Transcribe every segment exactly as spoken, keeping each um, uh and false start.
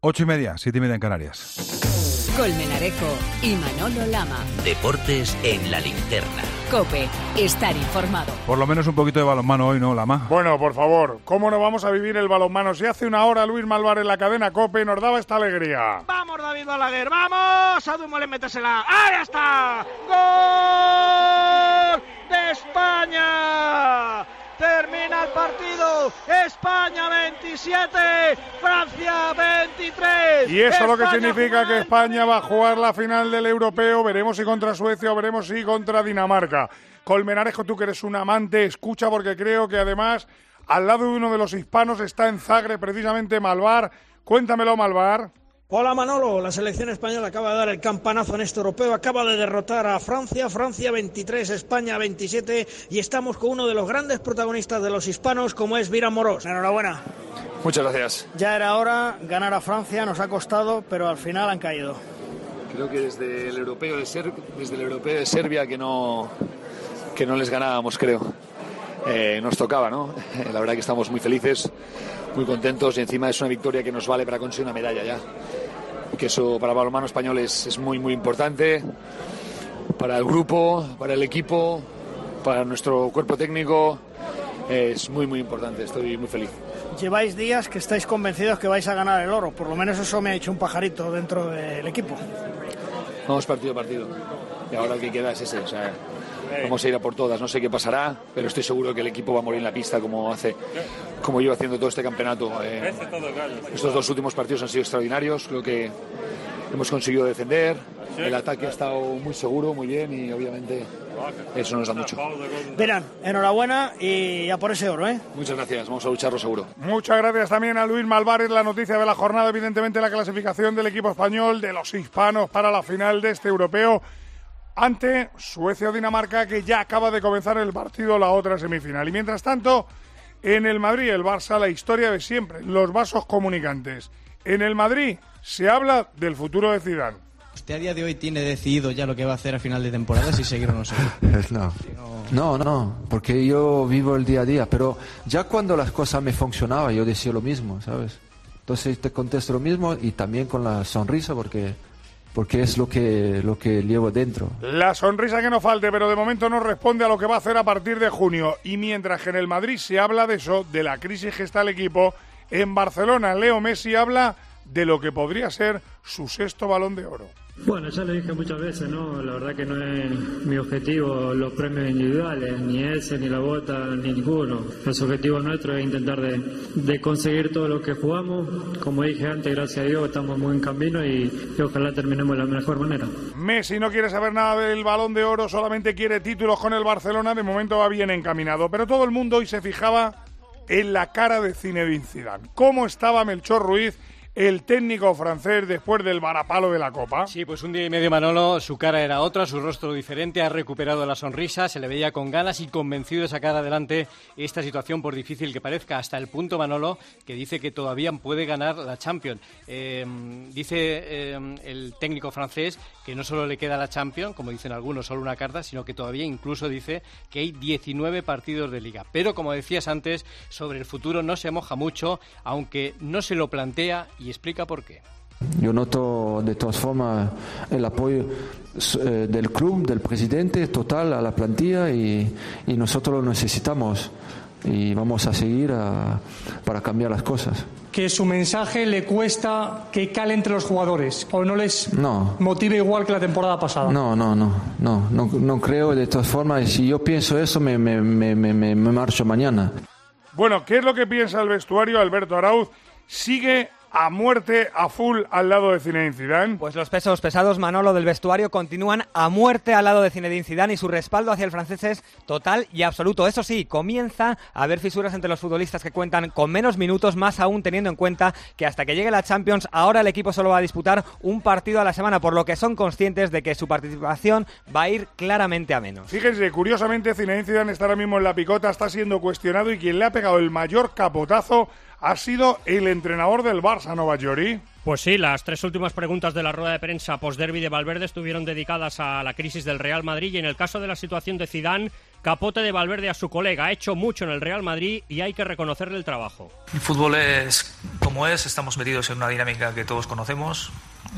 Ocho y media, siete y media en Canarias. Colmenarejo y Manolo Lama. Deportes en la linterna. COPE, estar informado. Por lo menos un poquito de balonmano hoy, ¿no, Lama? Bueno, por favor, ¿cómo no vamos a vivir el balonmano? Si hace una hora Luis Malvar en la cadena COPE nos daba esta alegría. ¡Vamos, David Balaguer! ¡Vamos! A Dumoulin, métesela. ¡Ahí está! ¡Gol de España! Termina el partido. España veintisiete, Francia veintitrés. Y eso España lo que significa jugando. que España va a jugar la final del europeo. Veremos si contra Suecia o veremos si contra Dinamarca. Colmenarejo, tú que eres un amante, escucha, porque creo que además al lado de uno de los hispanos está en Zagreb precisamente Malvar. Cuéntamelo, Malvar. Hola Manolo, la selección española acaba de dar el campanazo en este europeo, acaba de derrotar a Francia, Francia veintitrés, España veintisiete, y estamos con uno de los grandes protagonistas de los hispanos como es Vir Amorós. Enhorabuena. Muchas gracias. Ya era hora ganar a Francia, nos ha costado, pero al final han caído. Creo que desde el europeo de Ser- desde el europeo de Serbia que no que no les ganábamos, creo. Eh, nos tocaba, ¿no? La verdad que estamos muy felices, muy contentos, y encima es una victoria que nos vale para conseguir una medalla ya. Que eso para el balonmano español es, es muy muy importante, para el grupo, para el equipo, para nuestro cuerpo técnico, es muy muy importante, estoy muy feliz. Lleváis días que estáis convencidos que vais a ganar el oro, por lo menos eso me ha dicho un pajarito dentro del equipo. Vamos partido a partido, y ahora el que queda es ese, o sea, vamos a ir a por todas, no sé qué pasará, pero estoy seguro que el equipo va a morir en la pista como hace, como lleva haciendo todo este campeonato. Eh, estos dos últimos partidos han sido extraordinarios, creo que hemos conseguido defender, el ataque ha estado muy seguro, muy bien, y obviamente eso nos da mucho. Verán, enhorabuena y a por ese oro, ¿eh? Muchas gracias, vamos a lucharlo seguro. Muchas gracias también a Luis Malvar. Es la noticia de la jornada, evidentemente la clasificación del equipo español, de los hispanos para la final de este europeo ante Suecia o Dinamarca, que ya acaba de comenzar el partido, la otra semifinal. Y mientras tanto, en el Madrid, el Barça, la historia de siempre, los vasos comunicantes. En el Madrid se habla del futuro de Zidane. ¿Usted a día de hoy tiene decidido ya lo que va a hacer a final de temporada, si seguir o no seguir? No. no, no, porque yo vivo el día a día, pero ya cuando las cosas me funcionaban yo decía lo mismo, ¿sabes? Entonces te contesto lo mismo y también con la sonrisa porque... porque es lo que lo que llevo dentro. La sonrisa que no falte, pero de momento no responde a lo que va a hacer a partir de junio. Y mientras que en el Madrid se habla de eso, de la crisis que está el equipo, en Barcelona Leo Messi habla de lo que podría ser su sexto Balón de Oro. Bueno, ya lo dije muchas veces, ¿no? La verdad que no es mi objetivo los premios individuales, ni ese, ni la bota, ni ninguno. El objetivo nuestro es intentar de, de conseguir todo lo que jugamos. Como dije antes, gracias a Dios estamos muy en camino y, y ojalá terminemos de la mejor manera. Messi no quiere saber nada del Balón de Oro, solamente quiere títulos con el Barcelona. De momento va bien encaminado, pero todo el mundo hoy se fijaba en la cara de Zinedine Zidane. ¿Cómo estaba Melchor Ruiz, el técnico francés, después del varapalo de la Copa? Sí, pues un día y medio, Manolo, su cara era otra, su rostro diferente, ha recuperado la sonrisa, se le veía con ganas y convencido de sacar adelante esta situación, por difícil que parezca, hasta el punto, Manolo, que dice que todavía puede ganar la Champions. Eh, dice eh, el técnico francés que no solo le queda la Champions, como dicen algunos, solo una carta, sino que todavía incluso dice que hay diecinueve partidos de Liga. Pero, como decías antes, sobre el futuro no se moja mucho, aunque no se lo plantea y explica por qué. Yo noto de todas formas el apoyo eh, del club, del presidente total a la plantilla y, y nosotros lo necesitamos y vamos a seguir a, para cambiar las cosas. ¿Que su mensaje le cuesta que cale entre los jugadores o no les no. motive igual que la temporada pasada? No, no, no, no, no, no creo de todas formas. Si yo pienso eso me, me, me, me, me marcho mañana. Bueno, ¿qué es lo que piensa el vestuario? Alberto Arauz sigue a muerte, a full, al lado de Zinedine Zidane. Pues los pesos pesados, Manolo, del vestuario continúan a muerte al lado de Zinedine Zidane y su respaldo hacia el francés es total y absoluto. Eso sí, comienza a haber fisuras entre los futbolistas que cuentan con menos minutos, más aún teniendo en cuenta que hasta que llegue la Champions, ahora el equipo solo va a disputar un partido a la semana, por lo que son conscientes de que su participación va a ir claramente a menos. Fíjense, curiosamente, Zinedine Zidane está ahora mismo en la picota, está siendo cuestionado y quien le ha pegado el mayor capotazo ha sido el entrenador del Barça, ¿no, Bajori? Pues sí, las tres últimas preguntas de la rueda de prensa post-derbi de Valverde estuvieron dedicadas a la crisis del Real Madrid y en el caso de la situación de Zidane capote de Valverde a su colega. Ha hecho mucho en el Real Madrid y hay que reconocerle el trabajo. El fútbol es como es, estamos metidos en una dinámica que todos conocemos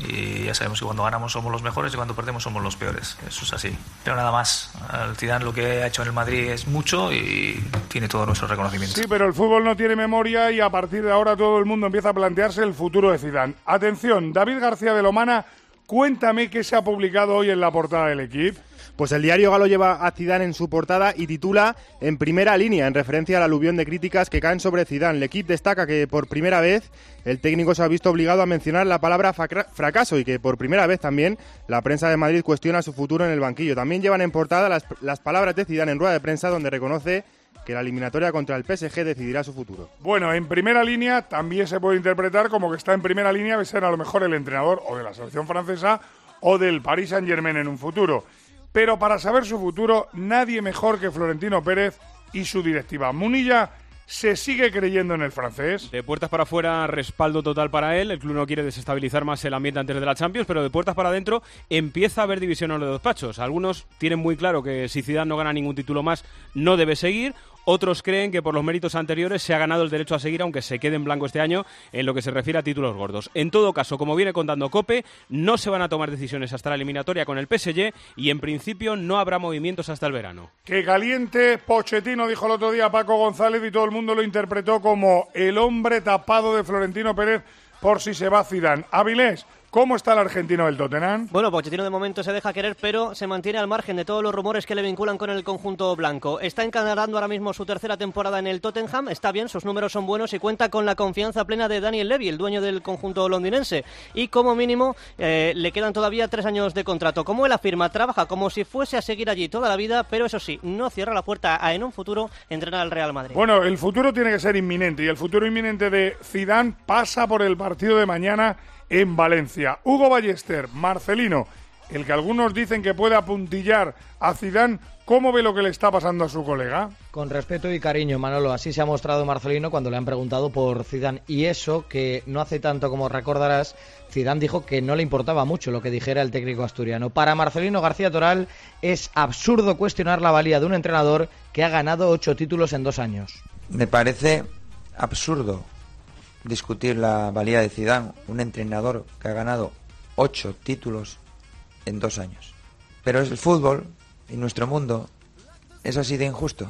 y ya sabemos que cuando ganamos somos los mejores y cuando perdemos somos los peores. Eso es así. Pero nada más. El Zidane lo que ha hecho en el Madrid es mucho y tiene todo nuestro reconocimiento. Sí, pero el fútbol no tiene memoria y a partir de ahora todo el mundo empieza a plantearse el futuro de Zidane. Atención, David García de Lomana, cuéntame qué se ha publicado hoy en la portada del Equipo. Pues el diario galo lleva a Zidane en su portada y titula En primera línea, en referencia al aluvión de críticas que caen sobre Zidane. El Equipo destaca que por primera vez el técnico se ha visto obligado a mencionar la palabra fracaso y que por primera vez también la prensa de Madrid cuestiona su futuro en el banquillo. También llevan en portada las, las palabras de Zidane en rueda de prensa, donde reconoce que la eliminatoria contra el P S G decidirá su futuro. Bueno, en primera línea también se puede interpretar como que está en primera línea de ser a lo mejor el entrenador o de la selección francesa o del Paris Saint-Germain en un futuro. Pero para saber su futuro, nadie mejor que Florentino Pérez y su directiva. Munilla se sigue creyendo en el francés. De puertas para afuera, respaldo total para él. El club no quiere desestabilizar más el ambiente antes de la Champions, pero de puertas para adentro empieza a haber división en los despachos. Algunos tienen muy claro que si Zidane no gana ningún título más, no debe seguir. Otros creen que por los méritos anteriores se ha ganado el derecho a seguir, aunque se quede en blanco este año en lo que se refiere a títulos gordos. En todo caso, como viene contando COPE, no se van a tomar decisiones hasta la eliminatoria con el P S G y en principio no habrá movimientos hasta el verano. Que caliente Pochettino, dijo el otro día Paco González, y todo el mundo lo interpretó como el hombre tapado de Florentino Pérez por si se va Zidane. Avilés, ¿cómo está el argentino del Tottenham? Bueno, Pochettino de momento se deja querer, pero se mantiene al margen de todos los rumores que le vinculan con el conjunto blanco. Está encarando ahora mismo su tercera temporada en el Tottenham, está bien, sus números son buenos y cuenta con la confianza plena de Daniel Levy, el dueño del conjunto londinense. Y como mínimo eh, le quedan todavía tres años de contrato. Como él afirma, trabaja como si fuese a seguir allí toda la vida, pero eso sí, no cierra la puerta a en un futuro entrenar al Real Madrid. Bueno, el futuro tiene que ser inminente y el futuro inminente de Zidane pasa por el partido de mañana en Valencia. Hugo Ballester, Marcelino, el que algunos dicen que puede apuntillar a Zidane, ¿cómo ve lo que le está pasando a su colega? Con respeto y cariño, Manolo, así se ha mostrado Marcelino cuando le han preguntado por Zidane. Y eso que no hace tanto, como recordarás, Zidane dijo que no le importaba mucho lo que dijera el técnico asturiano. Para Marcelino García Toral es absurdo cuestionar la valía de un entrenador que ha ganado ocho títulos en dos años. Me parece absurdo discutir la valía de Zidane, un entrenador que ha ganado ocho títulos en dos años. Pero es el fútbol y nuestro mundo es así de injusto.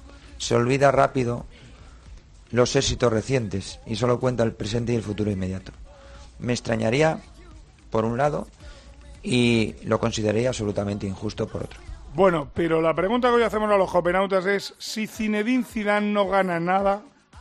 Se olvida rápido los éxitos recientes y solo cuenta el presente y el futuro inmediato. Me extrañaría, por un lado, y lo consideraría absolutamente injusto por otro. Bueno, pero la pregunta que hoy hacemos a los copenautas es: si Zinedine Zidane no gana nada,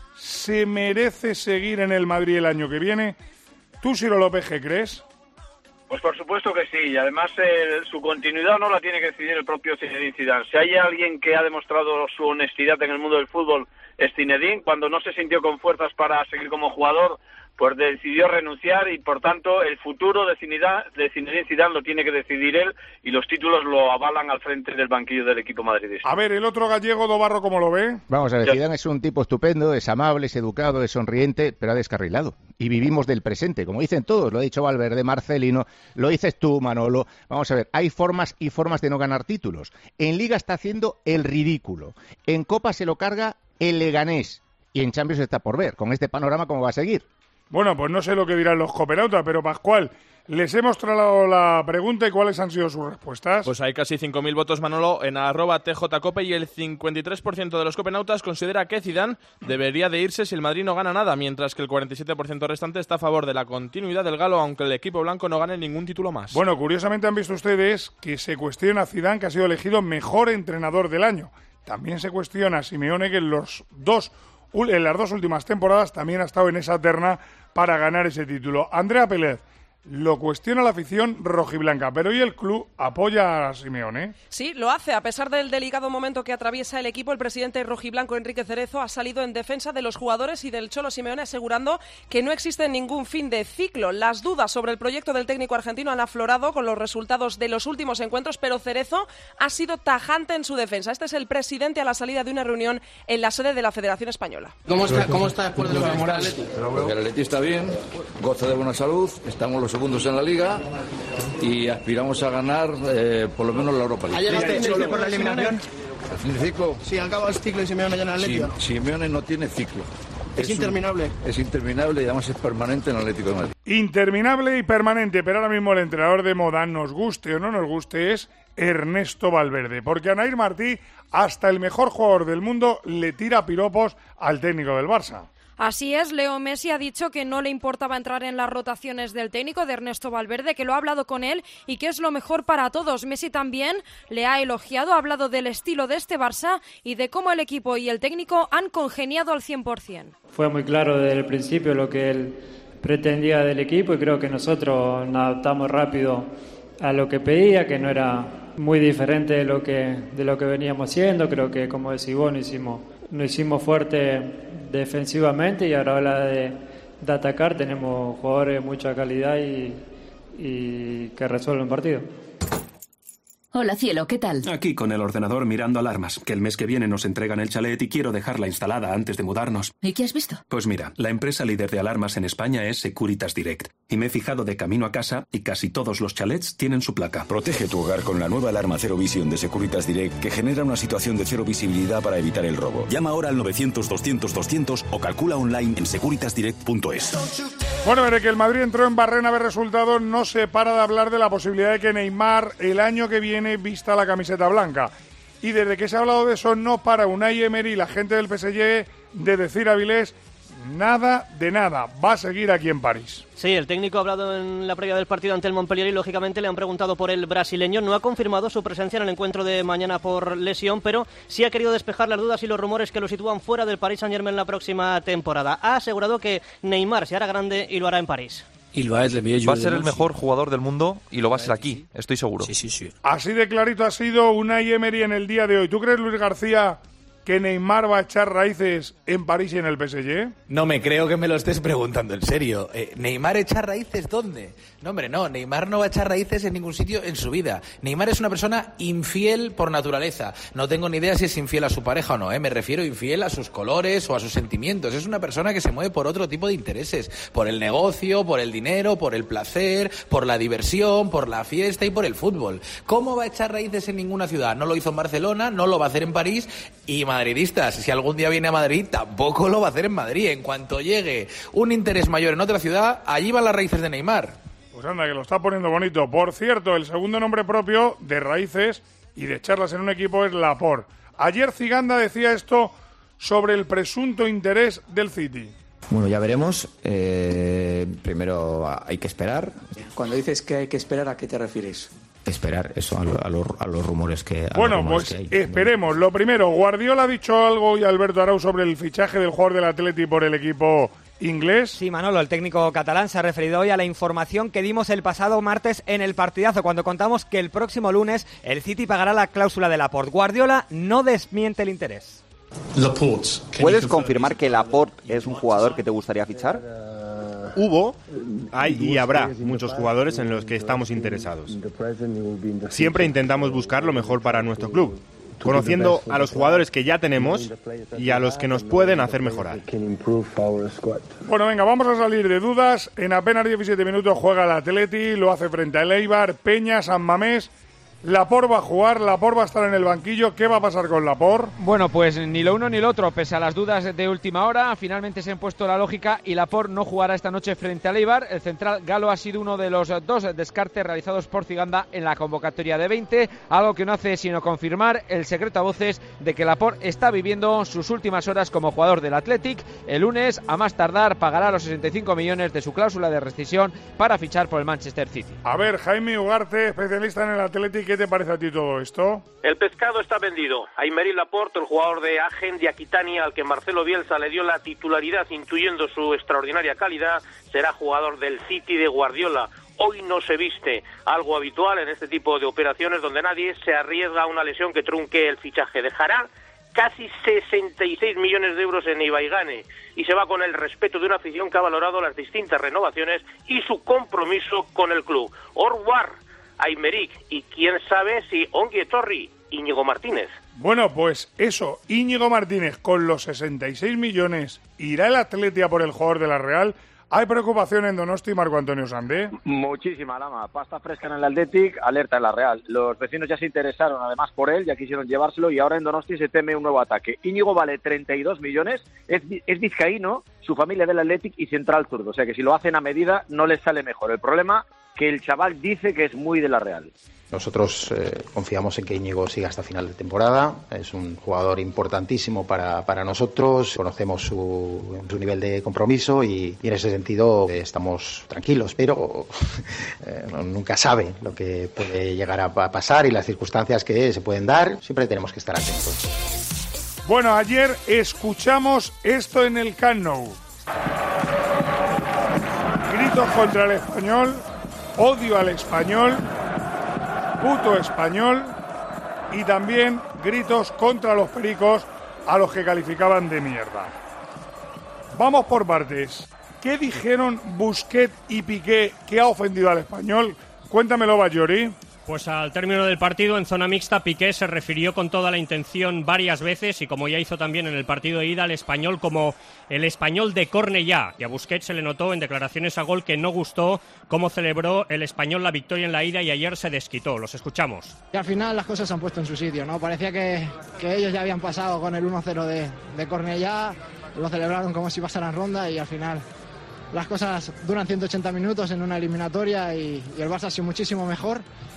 ¿se merece seguir en el Madrid el año que viene? ¿Tú, Ciro López, qué crees? Pues por supuesto que sí, y además eh, su continuidad no la tiene que decidir el propio Zinedine Zidane. Si hay alguien que ha demostrado su honestidad en el mundo del fútbol es Zinedine. Cuando no se sintió con fuerzas para seguir como jugador, pues decidió renunciar y por tanto el futuro de Zinedine, de Zinedine Zidane lo tiene que decidir él y los títulos lo avalan al frente del banquillo del equipo madridista. A ver, el otro gallego, Dobarro, ¿cómo lo ve? Vamos a ver, Zidane es un tipo estupendo, es amable, es educado, es sonriente, pero ha descarrilado. Y vivimos del presente, como dicen todos, lo ha dicho Valverde, Marcelino, lo dices tú, Manolo. Vamos a ver, hay formas y formas de no ganar títulos. En Liga está haciendo el ridículo. En Copa se lo carga el Leganés. Y en Champions está por ver. Con este panorama, ¿cómo va a seguir? Bueno, pues no sé lo que dirán los copenautas, pero Pascual, les hemos trasladado la pregunta y cuáles han sido sus respuestas. Pues hay casi cinco mil votos, Manolo, en arroba tjcope y el cincuenta y tres por ciento de los copenautas considera que Zidane debería de irse si el Madrid no gana nada, mientras que el cuarenta y siete por ciento restante está a favor de la continuidad del galo, aunque el equipo blanco no gane ningún título más. Bueno, curiosamente han visto ustedes que se cuestiona a Zidane, que ha sido elegido mejor entrenador del año. También se cuestiona a Simeone, que en, los dos, en las dos últimas temporadas también ha estado en esa terna para ganar ese título. Andrea Pérez lo cuestiona la afición rojiblanca, pero hoy el club apoya a Simeone. Sí, lo hace. A pesar del delicado momento que atraviesa el equipo, el presidente rojiblanco Enrique Cerezo ha salido en defensa de los jugadores y del Cholo Simeone, asegurando que no existe ningún fin de ciclo. Las dudas sobre el proyecto del técnico argentino han aflorado con los resultados de los últimos encuentros, pero Cerezo ha sido tajante en su defensa. Este es el presidente a la salida de una reunión en la sede de la Federación Española. ¿Cómo está, cómo está después de lo que ha el Atleti? El Atleti está bien, goza de buena salud, estamos los segundos en la Liga y aspiramos a ganar eh, por lo menos la Europa League. ¿Ha llegado usted por la eliminación? ¿El ciclo? Sí, acaba el ciclo y Simeone ya en el Atlético. Si, Simeone no tiene ciclo. Es, es interminable. Un, es interminable y además es permanente en el Atlético de Madrid. Interminable y permanente, pero ahora mismo el entrenador de moda, nos guste o no nos guste, es Ernesto Valverde, porque a Nair Martí, hasta el mejor jugador del mundo, le tira piropos al técnico del Barça. Así es, Leo Messi ha dicho que no le importaba entrar en las rotaciones del técnico de Ernesto Valverde, que lo ha hablado con él y que es lo mejor para todos. Messi también le ha elogiado, ha hablado del estilo de este Barça y de cómo el equipo y el técnico han congeniado al cien por ciento. Fue muy claro desde el principio lo que él pretendía del equipo y creo que nosotros nos adaptamos rápido a lo que pedía, que no era muy diferente de lo que, de lo que veníamos haciendo. Creo que, como decís vos, nos hicimos, nos hicimos fuerte defensivamente y ahora a la hora de, de atacar tenemos jugadores de mucha calidad y, y que resuelven partido. Hola, cielo, ¿qué tal? Aquí con el ordenador mirando alarmas, que el mes que viene nos entregan el chalet y quiero dejarla instalada antes de mudarnos. ¿Y qué has visto? Pues mira, la empresa líder de alarmas en España es Securitas Direct. Y me he fijado de camino a casa y casi todos los chalets tienen su placa. Protege tu hogar con la nueva alarma Cero Vision de Securitas Direct, que genera una situación de cero visibilidad para evitar el robo. Llama ahora al novecientos doscientos doscientos o calcula online en securitas direct punto es. Bueno, veré que el Madrid entró en Barrena a ver resultados, no se para de hablar de la posibilidad de que Neymar el año que viene vista la camiseta blanca. Y desde que se ha hablado de eso no para Unai Emery y la gente del P S G de decir a Avilés nada de nada, va a seguir aquí en París. Sí, el técnico ha hablado en la previa del partido ante el Montpellier y lógicamente le han preguntado por el brasileño. No ha confirmado su presencia en el encuentro de mañana por lesión, pero sí ha querido despejar las dudas y los rumores que lo sitúan fuera del Paris Saint-Germain la próxima temporada. Ha asegurado que Neymar se hará grande y lo hará en París. Va a ser el mejor jugador del mundo y lo va a ser aquí, estoy seguro. Sí, sí, sí. Así de clarito ha sido Unai Emery en el día de hoy. ¿Tú crees, Luis García, que Neymar va a echar raíces en París y en el P S G? No me creo que me lo estés preguntando, en serio. Eh, ¿Neymar echar raíces dónde? No, hombre, no. Neymar no va a echar raíces en ningún sitio en su vida. Neymar es una persona infiel por naturaleza. No tengo ni idea si es infiel a su pareja o no, ¿eh? Me refiero infiel a sus colores o a sus sentimientos. Es una persona que se mueve por otro tipo de intereses. Por el negocio, por el dinero, por el placer, por la diversión, por la fiesta y por el fútbol. ¿Cómo va a echar raíces en ninguna ciudad? No lo hizo en Barcelona, no lo va a hacer en París y madridistas, si algún día viene a Madrid, tampoco lo va a hacer en Madrid. En cuanto llegue un interés mayor en otra ciudad, allí van las raíces de Neymar. Pues anda, que lo está poniendo bonito. Por cierto, el segundo nombre propio de raíces y de echarlas en un equipo es Laporte. Ayer Ziganda decía esto sobre el presunto interés del City. Bueno, ya veremos. Eh, primero hay que esperar. Cuando dices que hay que esperar, ¿a qué te refieres? Esperar eso, a, lo, a, los, a los rumores que a Bueno, los rumores pues que hay. esperemos. Lo primero, Guardiola ha dicho algo y Alberto Arau sobre el fichaje del jugador del Atleti por el equipo inglés. Sí, Manolo, el técnico catalán se ha referido hoy a la información que dimos el pasado martes en el partidazo, cuando contamos que el próximo lunes el City pagará la cláusula de Laporte. Guardiola no desmiente el interés. ¿Puedes confirmar que Laporte es un jugador que te gustaría fichar? Hubo, hay y habrá muchos jugadores en los que estamos interesados. Siempre intentamos buscar lo mejor para nuestro club, conociendo a los jugadores que ya tenemos y a los que nos pueden hacer mejorar. Bueno, venga, vamos a salir de dudas. En apenas diecisiete minutos juega el Atleti, lo hace frente al Eibar, Peña, San Mamés. Laporte va a jugar, Laporte va a estar en el banquillo. ¿Qué va a pasar con Laporte? Bueno, pues ni lo uno ni lo otro, pese a las dudas de última hora. Finalmente se ha impuesto la lógica y Laporte no jugará esta noche frente al Eibar. El central galo ha sido uno de los dos descartes realizados por Ziganda en la convocatoria de veinte, algo que no hace sino confirmar el secreto a voces de que Laporte está viviendo sus últimas horas como jugador del Athletic. El lunes, a más tardar, pagará los sesenta y cinco millones de su cláusula de rescisión para fichar por el Manchester City. A ver, Jaime Ugarte, especialista en el Athletic, ¿qué te parece a ti todo esto? El pescado está vendido. Aymeric Laporte, el jugador de Agen de Aquitania, al que Marcelo Bielsa le dio la titularidad intuyendo su extraordinaria calidad, será jugador del City de Guardiola. Hoy no se viste, algo habitual en este tipo de operaciones donde nadie se arriesga a una lesión que trunque el fichaje. Dejará casi sesenta y seis millones de euros en Ibaigane y se va con el respeto de una afición que ha valorado las distintas renovaciones y su compromiso con el club. Orwar, Aymeric y quién sabe si Ongi Etorri, Íñigo Martínez. Bueno, pues eso, Íñigo Martínez con los sesenta y seis millones, ¿irá el Atleti a por el jugador de la Real? Hay preocupación en Donosti, Marco Antonio Sandé. Muchísima, Lama. Pasta fresca en el Athletic, alerta en la Real. Los vecinos ya se interesaron además por él, ya quisieron llevárselo y ahora en Donosti se teme un nuevo ataque. Íñigo vale treinta y dos millones, es, es vizcaíno, su familia del Athletic y central zurdo. O sea que si lo hacen a medida no les sale mejor. El problema que el chaval dice que es muy de la Real. Nosotros eh, confiamos en que Íñigo siga hasta final de temporada. Es un jugador importantísimo para, para nosotros. Conocemos su, su nivel de compromiso y, y en ese sentido eh, estamos tranquilos. Pero eh, nunca sabe lo que puede llegar a pasar y las circunstancias que se pueden dar. Siempre tenemos que estar atentos. Bueno, ayer escuchamos esto en el Camp Nou. Gritos contra el Español, odio al Español, puto Español, y también gritos contra los pericos a los que calificaban de mierda. Vamos por partes. ¿Qué dijeron Busquets y Piqué que ha ofendido al Español? Cuéntamelo, Bayori. Pues al término del partido, en zona mixta, Piqué se refirió con toda la intención varias veces, y como ya hizo también en el partido de ida, al Español como el Español de Cornellá. Y a Busquets se le notó en declaraciones a gol que no gustó cómo celebró el Español la victoria en la ida y ayer se desquitó. Los escuchamos. Y al final las cosas se han puesto en su sitio, ¿no? Parecía que, que ellos ya habían pasado con el uno cero de, de Cornellá, lo celebraron como si pasaran ronda y al final las cosas duran ciento ochenta minutos en una eliminatoria y, y el Barça ha sido muchísimo mejor.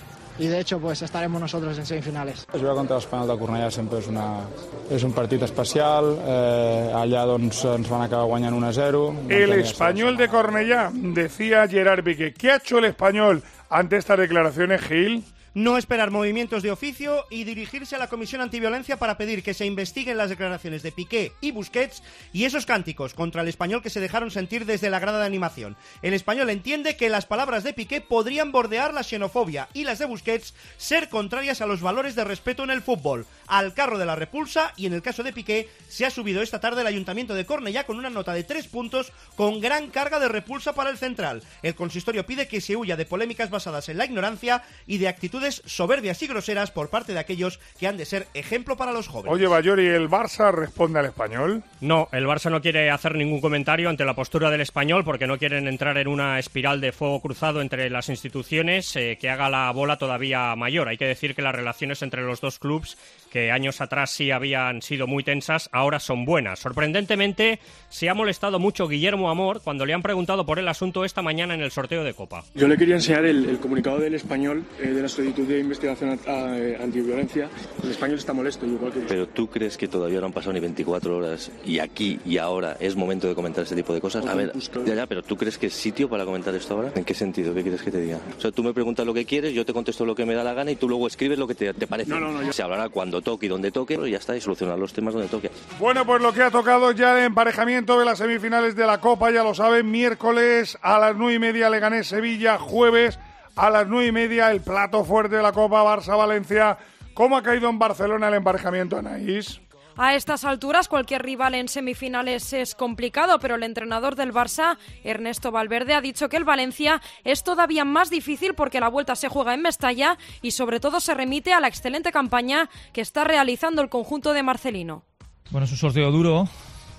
I de hecho pues estaremos nosotros en semifinales. Jugar contra l'Espanyol de Cornellà sempre és, una, és un partit especial, eh, allà doncs ens van acabar guanyant uno a cero. El Español de Cornellà, decía Gerard Piqué. ¿Qué ha hecho el Español ante estas declaraciones, Gil? No esperar movimientos de oficio y dirigirse a la Comisión Antiviolencia para pedir que se investiguen las declaraciones de Piqué y Busquets y esos cánticos contra el Español que se dejaron sentir desde la grada de animación. El Español entiende que las palabras de Piqué podrían bordear la xenofobia y las de Busquets ser contrarias a los valores de respeto en el fútbol, al carro de la repulsa, y en el caso de Piqué se ha subido esta tarde el Ayuntamiento de Cornellá con una nota de tres puntos con gran carga de repulsa para el central. El consistorio pide que se huya de polémicas basadas en la ignorancia y de actitudes soberbias y groseras por parte de aquellos que han de ser ejemplo para los jóvenes. Oye, Bayori, ¿el Barça responde al Español? No, el Barça no quiere hacer ningún comentario ante la postura del Español porque no quieren entrar en una espiral de fuego cruzado entre las instituciones eh, que haga la bola todavía mayor. Hay que decir que las relaciones entre los dos clubes, que años atrás sí habían sido muy tensas, ahora son buenas. Sorprendentemente, se ha molestado mucho Guillermo Amor cuando le han preguntado por el asunto esta mañana en el sorteo de Copa. Yo le quería enseñar el, el comunicado del Español eh, de la solicitud de investigación a, a, eh, antiviolencia. El Español está molesto, igual que... Pero ¿tú crees que todavía no han pasado ni veinticuatro horas y aquí y ahora es momento de comentar este tipo de cosas? A ver, ya, ya, pero ¿tú crees que es sitio para comentar esto ahora? ¿En qué sentido? ¿Qué quieres que te diga? O sea, tú me preguntas lo que quieres, yo te contesto lo que me da la gana y tú luego escribes lo que te, te parece. No, no, no, yo... Se hablará cuando toque y donde toque y ya está, y solucionar los temas donde toque. Bueno, pues lo que ha tocado ya el emparejamiento de las semifinales de la Copa, ya lo saben, miércoles a las nueve y media Leganés-Sevilla, jueves a las nueve y media el plato fuerte de la Copa, Barça-Valencia. ¿Cómo ha caído en Barcelona el emparejamiento, Anaís? A estas alturas cualquier rival en semifinales es complicado, pero el entrenador del Barça, Ernesto Valverde, ha dicho que el Valencia es todavía más difícil porque la vuelta se juega en Mestalla y sobre todo se remite a la excelente campaña que está realizando el conjunto de Marcelino. Bueno, es un sorteo duro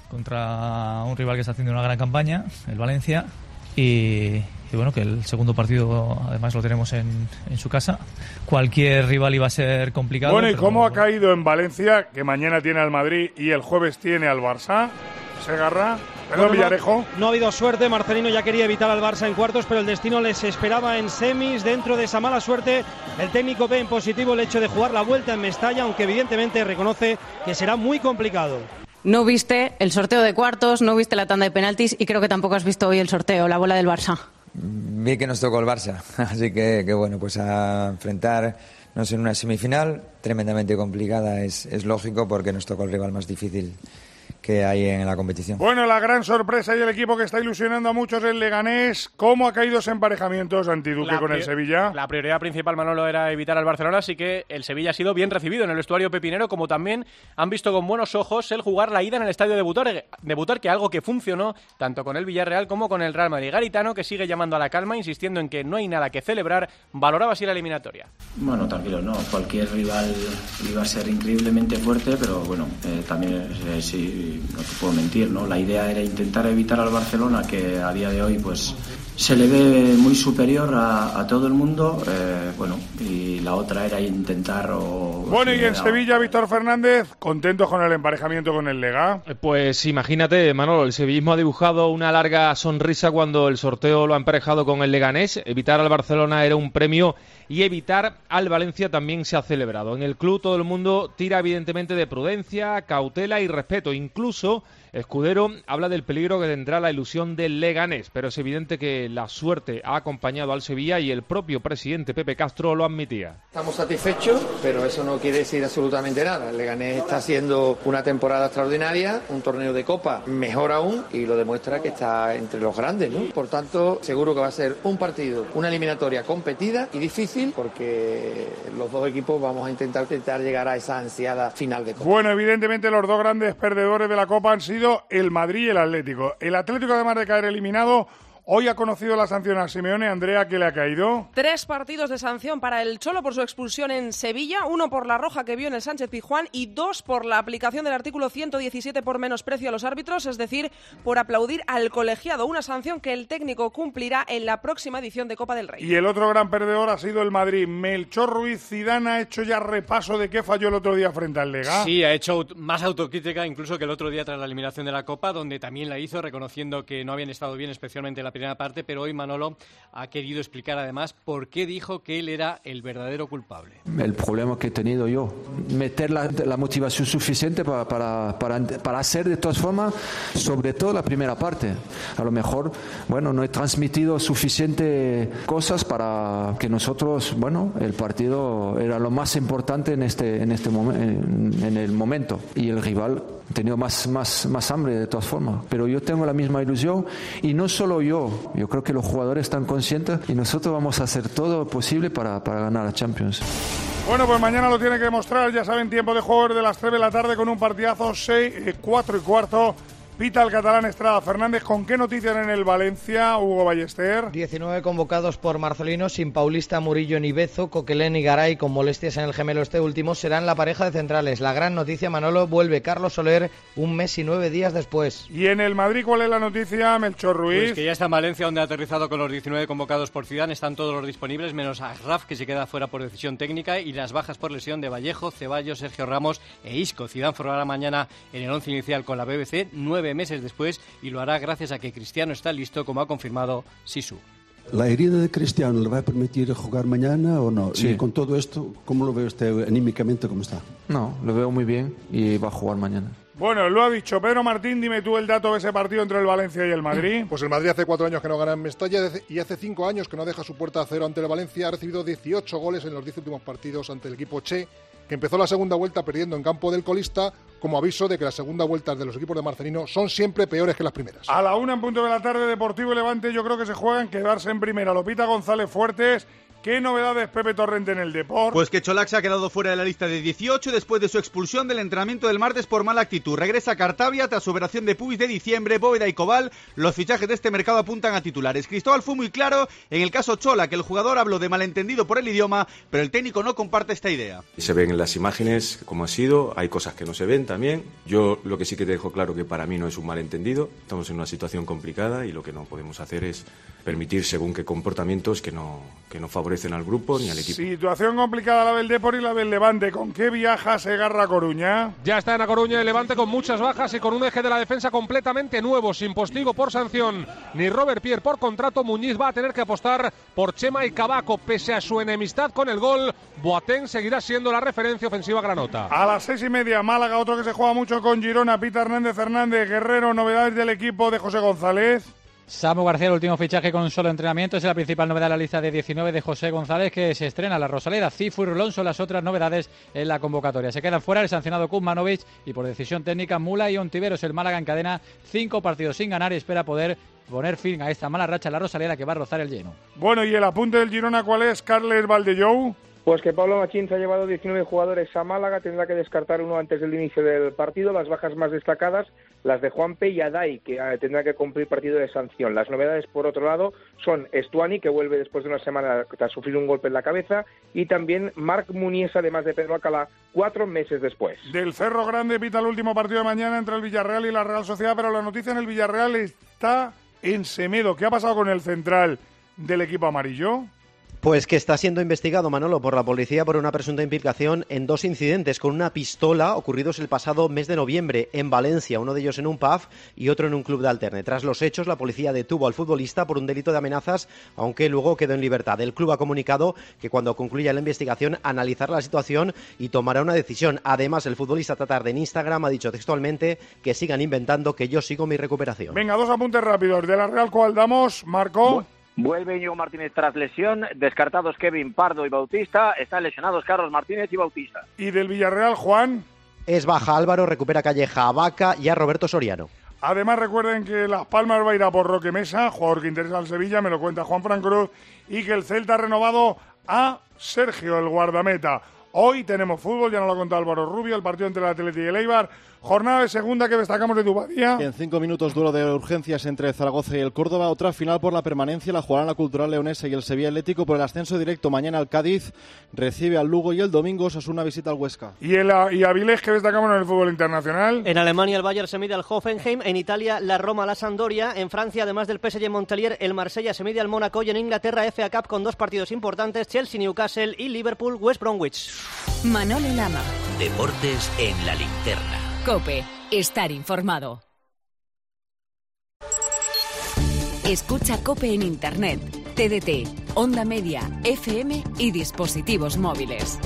contra un rival que está haciendo una gran campaña, el Valencia, y... Y bueno, que el segundo partido además lo tenemos en, en su casa. Cualquier rival iba a ser complicado. Bueno, ¿y pero... cómo ha caído en Valencia, que mañana tiene al Madrid y el jueves tiene al Barça? Segarra, perdón, bueno, Villarejo. No, no ha habido suerte, Marcelino ya quería evitar al Barça en cuartos, pero el destino les esperaba en semis. Dentro de esa mala suerte, el técnico ve en positivo el hecho de jugar la vuelta en Mestalla, aunque evidentemente reconoce que será muy complicado. No viste el sorteo de cuartos, no viste la tanda de penaltis y creo que tampoco has visto hoy el sorteo, la bola del Barça. Vi que nos tocó el Barça, así que, que bueno, pues a enfrentarnos en una semifinal tremendamente complicada es, es lógico porque nos tocó el rival más difícil que hay en la competición. Bueno, la gran sorpresa y el equipo que está ilusionando a muchos es el Leganés. ¿Cómo ha caído ese emparejamiento, Santiduque, la con el Sevilla? La prioridad principal, Manolo, era evitar al Barcelona, así que el Sevilla ha sido bien recibido en el vestuario pepinero, como también han visto con buenos ojos el jugar la ida en el estadio de Butar, de Butar, que algo que funcionó tanto con el Villarreal como con el Real Madrid. Garitano, que sigue llamando a la calma, insistiendo en que no hay nada que celebrar, valoraba así la eliminatoria. Bueno, tranquilo, no, cualquier rival iba a ser increíblemente fuerte, pero bueno, eh, también eh, sí y no te puedo mentir, ¿no? La idea era intentar evitar al Barcelona, que a día de hoy pues se le ve muy superior a, a todo el mundo, eh, bueno, y la otra era intentar... O, bueno, y en era... Sevilla, Víctor Fernández, ¿contentos con el emparejamiento con el Lega? Pues imagínate, Manolo, el sevillismo ha dibujado una larga sonrisa cuando el sorteo lo ha emparejado con el Leganés. Evitar al Barcelona era un premio y evitar al Valencia también se ha celebrado. En el club todo el mundo tira evidentemente de prudencia, cautela y respeto. Incluso Escudero habla del peligro que tendrá la ilusión del Leganés, pero es evidente que la suerte ha acompañado al Sevilla y el propio presidente Pepe Castro lo admitía. Estamos satisfechos, pero eso no quiere decir absolutamente nada. El Leganés está haciendo una temporada extraordinaria, un torneo de Copa mejor aún, y lo demuestra que está entre los grandes, ¿no? Por tanto, seguro que va a ser un partido, una eliminatoria competida y difícil, porque los dos equipos vamos a intentar, intentar llegar a esa ansiada final de Copa. Bueno, evidentemente los dos grandes perdedores de la Copa han sido el Madrid y el Atlético. El Atlético, además de caer eliminado, hoy ha conocido la sanción a Simeone. Andrea, ¿qué le ha caído? Tres partidos de sanción para el Cholo por su expulsión en Sevilla, uno por la roja que vio en el Sánchez Pizjuán y dos por la aplicación del artículo ciento diecisiete por menosprecio a los árbitros, es decir, por aplaudir al colegiado, una sanción que el técnico cumplirá en la próxima edición de Copa del Rey. Y el otro gran perdedor ha sido el Madrid. Melchor Ruiz Zidane ha hecho ya repaso de qué falló el otro día frente al Lega. Sí, ha hecho más autocrítica incluso que el otro día tras la eliminación de la Copa, donde también la hizo reconociendo que no habían estado bien, especialmente en la primera parte, pero hoy Manolo ha querido explicar además por qué dijo que él era el verdadero culpable. El problema que he tenido yo, meter la, la motivación suficiente para, para, para, para hacer de todas formas, sobre todo la primera parte. A lo mejor, bueno, no he transmitido suficiente cosas para que nosotros, bueno, el partido era lo más importante en este, en este momento, en, en el momento, y el rival ha tenido más, más, más hambre de todas formas. Pero yo tengo la misma ilusión, y no solo yo, yo creo que los jugadores están conscientes y nosotros vamos a hacer todo lo posible para, para ganar la Champions. Bueno, pues mañana lo tiene que demostrar, ya saben, tiempo de juego de las tres de la tarde con un partidazo, seis, cuatro y cuarto. Pita el catalán Estrada Fernández. ¿Con qué noticias en el Valencia, Hugo Ballester? diecinueve convocados por Marcelino, sin Paulista, Murillo ni Bezo. Coquelén y Garay, con molestias en el gemelo este último, serán la pareja de centrales. La gran noticia, Manolo, vuelve Carlos Soler un mes y nueve días después. ¿Y en el Madrid cuál es la noticia, Melchor Ruiz? Pues que ya está en Valencia, donde ha aterrizado con los diecinueve convocados por Zidane. Están todos los disponibles, menos Achraf, que se queda fuera por decisión técnica, y las bajas por lesión de Vallejo, Ceballos, Sergio Ramos e Isco. Zidane formará mañana en el once inicial con la B B C, nueve meses después, y lo hará gracias a que Cristiano está listo, como ha confirmado Sisu. ¿La herida de Cristiano le va a permitir jugar mañana o no? Sí. Y con todo esto, ¿cómo lo ve usted anímicamente? ¿Cómo está? No, lo veo muy bien y va a jugar mañana. Bueno, lo ha dicho Pedro Martín. Dime tú el dato de ese partido entre el Valencia y el Madrid. Pues el Madrid hace cuatro años que no gana en Mestalla y hace cinco años que no deja su puerta a cero ante el Valencia. Ha recibido dieciocho goles en los diez últimos partidos ante el equipo Che, que empezó la segunda vuelta perdiendo en campo del colista, como aviso de que las segundas vueltas de los equipos de Marcelino son siempre peores que las primeras. A la una en punto de la tarde, Deportivo y Levante, yo creo que se juegan quedarse en primera. Lopita González Fuertes. ¿Qué novedades, Pepe Torrente, en el Deport? Pues que Cholac se ha quedado fuera de la lista de dieciocho después de su expulsión del entrenamiento del martes por mala actitud. Regresa a Cartavia tras su operación de pubis de diciembre. Bóveda y Cobal, los fichajes de este mercado apuntan a titulares. Cristóbal fue muy claro en el caso Cholac, que el jugador habló de malentendido por el idioma, pero el técnico no comparte esta idea. Se ven en las imágenes cómo ha sido, hay cosas que no se ven también. Yo lo que sí que te dejo claro que para mí no es un malentendido. Estamos en una situación complicada y lo que no podemos hacer es permitir según qué comportamientos que no, que no favorecen al grupo ni al equipo. Situación complicada la del Depor y la del Levante. ¿Con qué viaja Segarra a Coruña? Ya está en A Coruña el Levante con muchas bajas y con un eje de la defensa completamente nuevo, sin postigo por sanción ni Robert Pierre por contrato. Muñiz va a tener que apostar por Chema y Cavaco. Pese a su enemistad con el gol, Boateng seguirá siendo la referencia ofensiva granota. A las seis y media, Málaga, otro que se juega mucho con Girona. Pita Hernández Hernández, Guerrero, novedades del equipo de José González. Samu García, el último fichaje con un solo entrenamiento, es la principal novedad en la lista de diecinueve de José González, que se estrena la Rosaleda. Cifu y Rolón son las otras novedades en la convocatoria. Se quedan fuera el sancionado Kuzmanovic y por decisión técnica Mula y Ontiveros. El Málaga encadena cinco partidos sin ganar y espera poder poner fin a esta mala racha en la Rosaleda, que va a rozar el lleno. Bueno, ¿y el apunte del Girona cuál es, Carles Valdellou? Pues que Pablo Machín se ha llevado diecinueve jugadores a Málaga, tendrá que descartar uno antes del inicio del partido. Las bajas más destacadas las de Juanpe y Adai, que eh, tendrá que cumplir partido de sanción. Las novedades, por otro lado, son Estuani, que vuelve después de una semana tras sufrir un golpe en la cabeza, y también Marc Munies, además de Pedro Alcalá, cuatro meses después. Del Cerro Grande pita el último partido de mañana entre el Villarreal y la Real Sociedad, pero la noticia en el Villarreal está en Semedo. ¿Qué ha pasado con el central del equipo amarillo? Pues que está siendo investigado, Manolo, por la policía por una presunta implicación en dos incidentes con una pistola ocurridos el pasado mes de noviembre en Valencia, uno de ellos en un pub y otro en un club de alterne. Tras los hechos, la policía detuvo al futbolista por un delito de amenazas, aunque luego quedó en libertad. El club ha comunicado que cuando concluya la investigación analizará la situación y tomará una decisión. Además, el futbolista esta tarde en Instagram ha dicho textualmente que sigan inventando, que yo sigo mi recuperación. Venga, dos apuntes rápidos. De la Real, ¿cuál damos, Marco? Bueno. Vuelve Íñigo Martínez tras lesión, descartados Kevin Pardo y Bautista, están lesionados Carlos Martínez y Bautista. ¿Y del Villarreal, Juan? Es baja Álvaro, recupera Calleja a Vaca y a Roberto Soriano. Además, recuerden que Las Palmas va a ir a por Roque Mesa, jugador que interesa al Sevilla, me lo cuenta Juan Fran Cruz, y que el Celta ha renovado a Sergio, el guardameta. Hoy tenemos fútbol, ya nos lo ha contado Álvaro Rubio, el partido entre el Atleti y el Eibar. Jornada de segunda que destacamos de Dubadía. En cinco minutos duelo de urgencias entre Zaragoza y el Córdoba. Otra final por la permanencia, la jugarán la Cultural Leonesa y el Sevilla Atlético por el ascenso directo. Mañana el Cádiz recibe al Lugo y el domingo Osasuna visita al Huesca. ¿Y el y Avilés que destacamos en el fútbol internacional? En Alemania el Bayern se mide al Hoffenheim, en Italia la Roma la Sampdoria, en Francia además del P S G Montpellier el Marsella se mide al Mónaco y en Inglaterra F A Cup con dos partidos importantes, Chelsea Newcastle y Liverpool West Bromwich. Manolo Lama. Deportes en la linterna. COPE. Estar informado. Escucha COPE en Internet, T D T, Onda Media, F M y dispositivos móviles.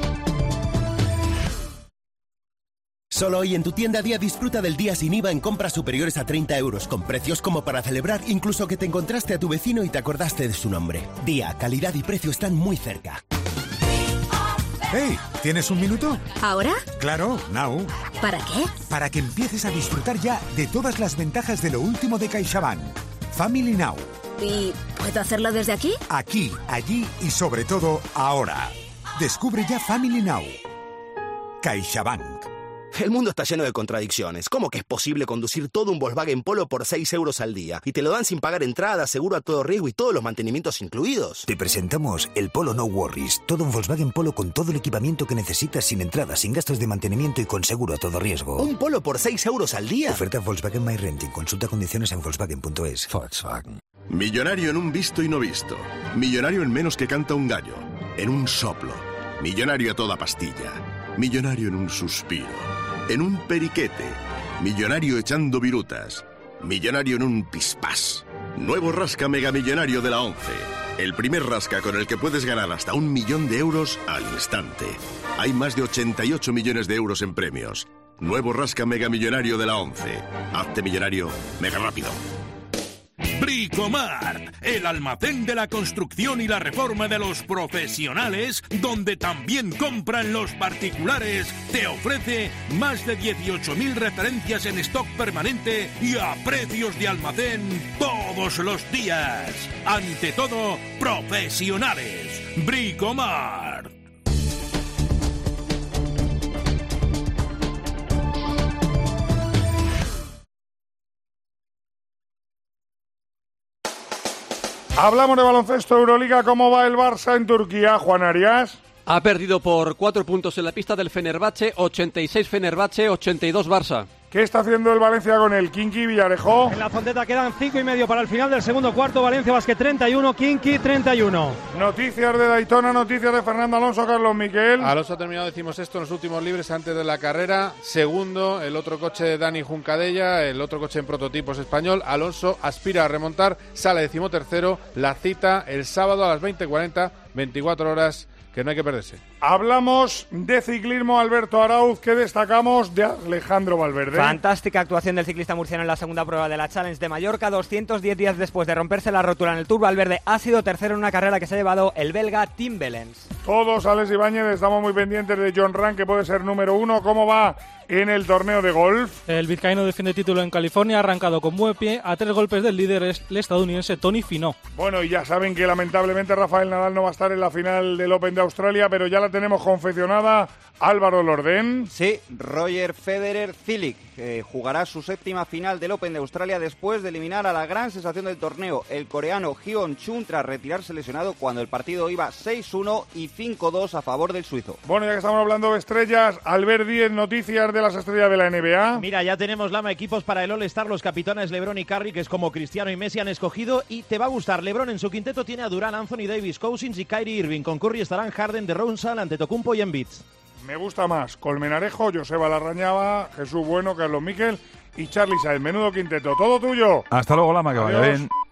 Solo hoy en tu tienda Día disfruta del día sin I V A en compras superiores a treinta euros, con precios como para celebrar, incluso que te encontraste a tu vecino y te acordaste de su nombre. Día, calidad y precio están muy cerca. ¡Hey! ¿Tienes un minuto? ¿Ahora? Claro, now. ¿Para qué? Para que empieces a disfrutar ya de todas las ventajas de lo último de CaixaBank. Family Now. ¿Y puedo hacerlo desde aquí? Aquí, allí y sobre todo ahora. Descubre ya Family Now. CaixaBank. El mundo está lleno de contradicciones. ¿Cómo que es posible conducir todo un Volkswagen Polo por seis euros al día? Y te lo dan sin pagar entrada, seguro a todo riesgo y todos los mantenimientos incluidos. Te presentamos el Polo No Worries. Todo un Volkswagen Polo con todo el equipamiento que necesitas, sin entrada, sin gastos de mantenimiento y con seguro a todo riesgo. ¿Un Polo por seis euros al día? Oferta Volkswagen My Renting. Consulta condiciones en Volkswagen punto es. Volkswagen. Millonario en un visto y no visto. Millonario en menos que canta un gallo. En un soplo. Millonario a toda pastilla. Millonario en un suspiro. En un periquete. Millonario echando virutas. Millonario en un pispás. Nuevo rasca mega millonario de la ONCE. El primer rasca con el que puedes ganar hasta un millón de euros al instante. Hay más de ochenta y ocho millones de euros en premios. Nuevo rasca mega millonario de la ONCE. Hazte millonario mega rápido. Bricomart, el almacén de la construcción y la reforma de los profesionales, donde también compran los particulares, te ofrece más de dieciocho mil referencias en stock permanente y a precios de almacén todos los días. Ante todo, profesionales. Bricomart. Hablamos de baloncesto Euroliga. ¿Cómo va el Barça en Turquía, Juan Arias? Ha perdido por cuatro puntos en la pista del Fenerbahce, ochenta y seis Fenerbahce, ochenta y dos Barça. ¿Qué está haciendo el Valencia con el Kinky Villarejo? En la Fonteta quedan cinco y medio para el final del segundo cuarto. Valencia Basket treinta y uno, Kinky treinta y uno. Noticias de Daytona, noticias de Fernando Alonso, Carlos Miquel. Alonso ha terminado, decimos esto, en los últimos libres antes de la carrera. Segundo, el otro coche de Dani Juncadella, el otro coche en prototipos español. Alonso aspira a remontar, sale decimotercero. La cita el sábado a las veinte cuarenta, veinticuatro horas, que no hay que perderse. Hablamos de ciclismo, Alberto Arauz, que destacamos de Alejandro Valverde. Fantástica actuación del ciclista murciano en la segunda prueba de la Challenge de Mallorca. doscientos diez días después de romperse la rótula en el Tour, Valverde ha sido tercero en una carrera que se ha llevado el belga Tim Wellens. Todos, Alex Ibáñez, estamos muy pendientes de John Ram, que puede ser número uno. ¿Cómo va en el torneo de golf? El vizcaíno defiende título en California, ha arrancado con buen pie a tres golpes del líder, el estadounidense Tony Finau. Bueno, y ya saben que lamentablemente Rafael Nadal no va a estar en la final del Open de Australia, pero ya la la tenemos confeccionada. Álvaro Lordén. Sí, Roger Federer Cilic eh, jugará su séptima final del Open de Australia después de eliminar a la gran sensación del torneo, el coreano Hyun Chun, tras retirarse lesionado cuando el partido iba seis uno y cinco dos a favor del suizo. Bueno, ya que estamos hablando de estrellas, Albert Díez, noticias de las estrellas de la N B A. Mira, ya tenemos lama equipos para el All-Star. Los capitanes LeBron y Curry, que es como Cristiano y Messi, han escogido, y te va a gustar. LeBron en su quinteto tiene a Durant, Anthony Davis, Cousins y Kyrie Irving. Con Curry estarán Harden, DeRozan, Antetokounmpo y Embiid. Me gusta más Colmenarejo, Joseba Larrañaga, Jesús Bueno, Carlos Miquel y Charly Sáenz. Menudo quinteto, todo tuyo. Hasta luego, Lama, que vaya bien.